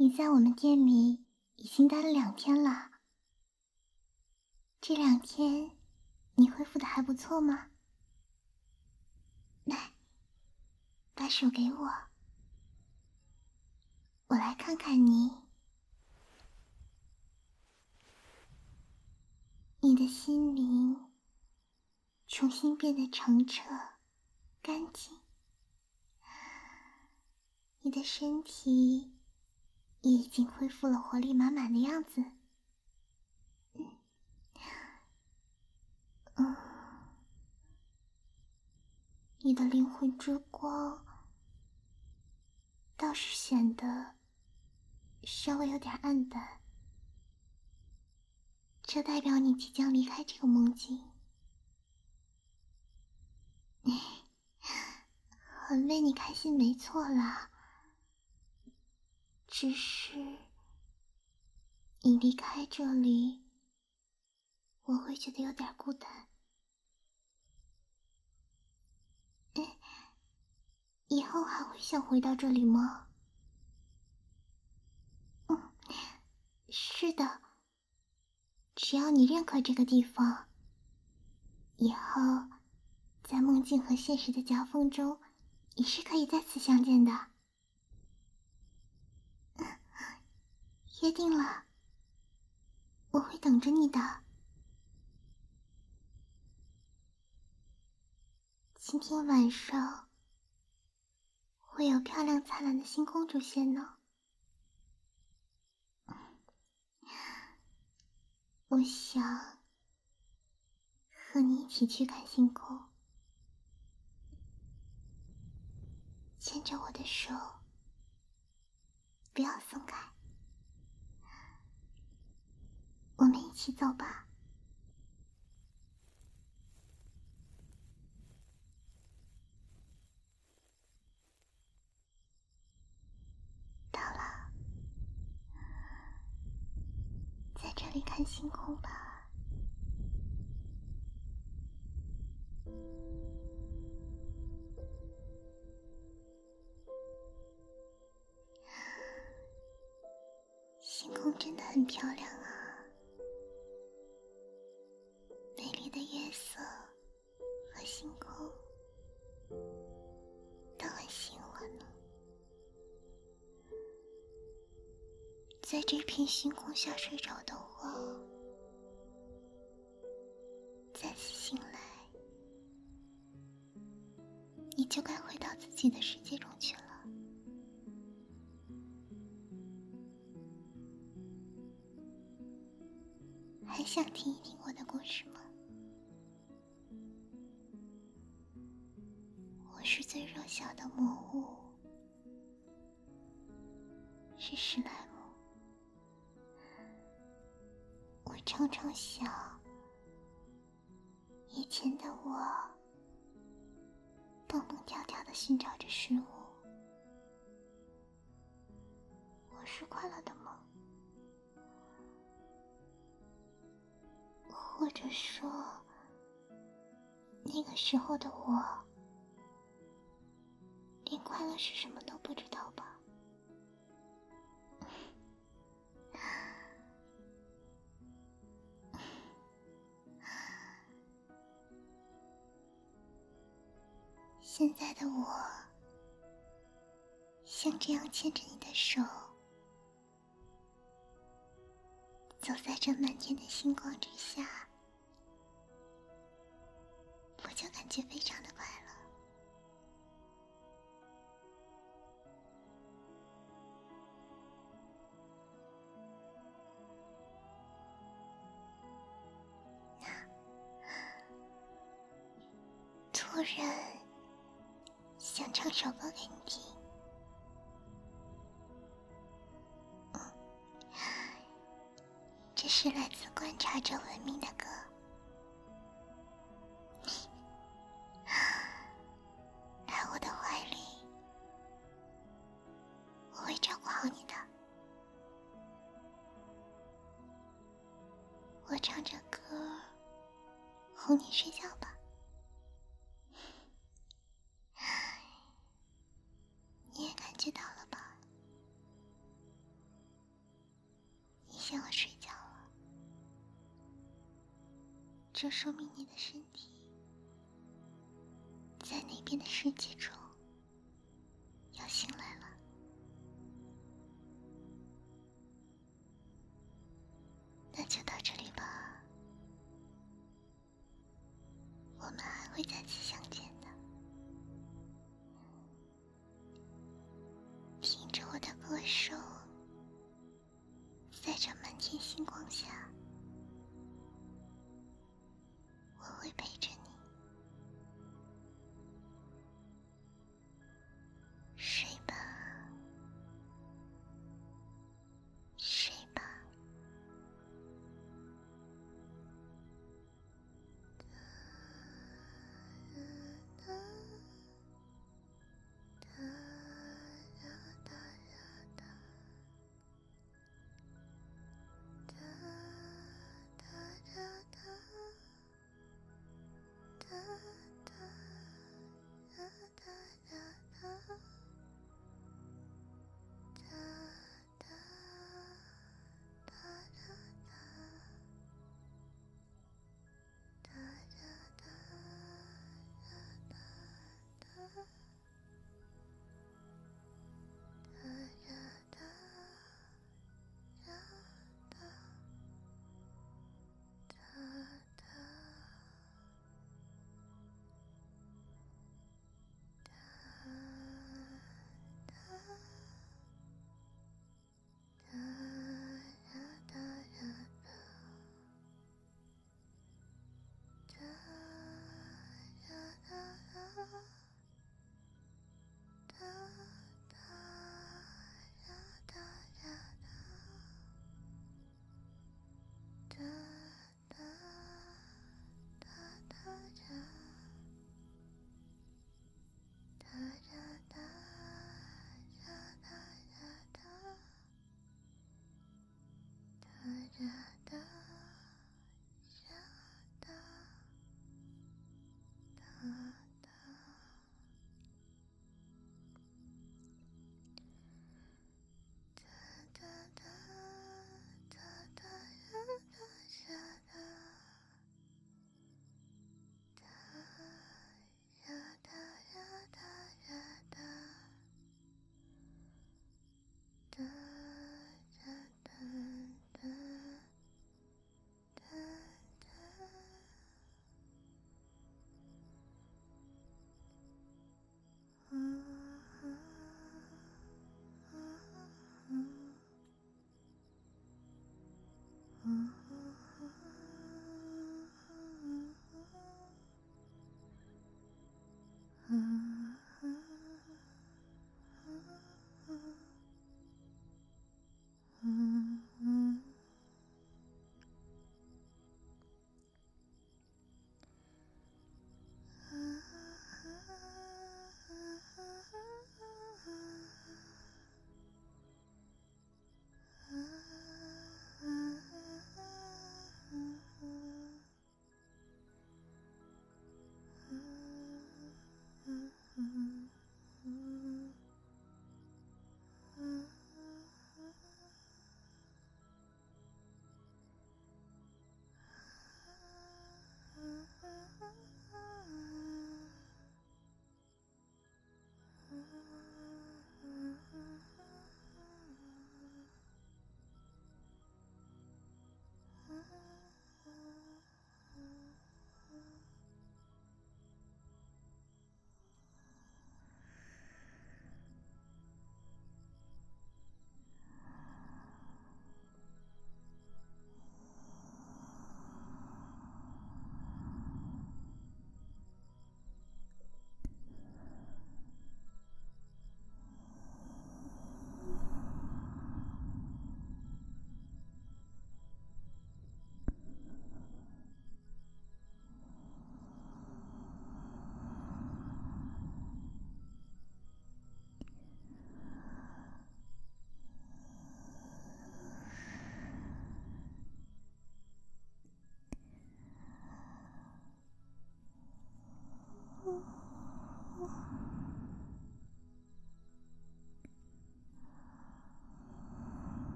你在我们店里已经待了2天了，这2天你恢复的还不错吗？来，把手给我，我来看看你。你的心灵重新变得澄澈、干净，你的身体也已经恢复了活力满满的样子。你的灵魂之光倒是显得稍微有点暗淡，这代表你即将离开这个梦境。很为你开心没错啦，只是你离开这里，我会觉得有点孤单。以后还会想回到这里吗？是的，只要你认可这个地方，以后在梦境和现实的夹缝中也是可以再次相见的。约定了，我会等着你的。今天晚上会有漂亮灿烂的星空出现呢。我想和你一起去看星空，牵着我的手，不要松开。我们一起走吧。到了，在这里看星空吧。星空真的很漂亮啊，美丽的月色和星空都很吸引我呢。在这片星空下睡着的我，再次醒来，你就该回到自己的世界中去了。还想听一听我的故事吗？我是最弱小的魔物，是史莱姆。我常常想，以前的我蹦蹦跳跳地寻找着食物，我是快乐的吗？或者说，那个时候的我连快乐是什么都不知道吧。现在的我像这样牵着你的手，走在这满天的星光之下，我就感觉非常的快乐。突然想唱首歌给你听。这是来自观察者文明的歌。来我的怀里，我会照顾好你的。我唱着歌哄你睡觉吧。你也感觉到了吧？ 就说明你的身体在那边的世界中要醒来了。那就到这里吧，我们还会再次相见的。听着我的歌声，在这满天星光下，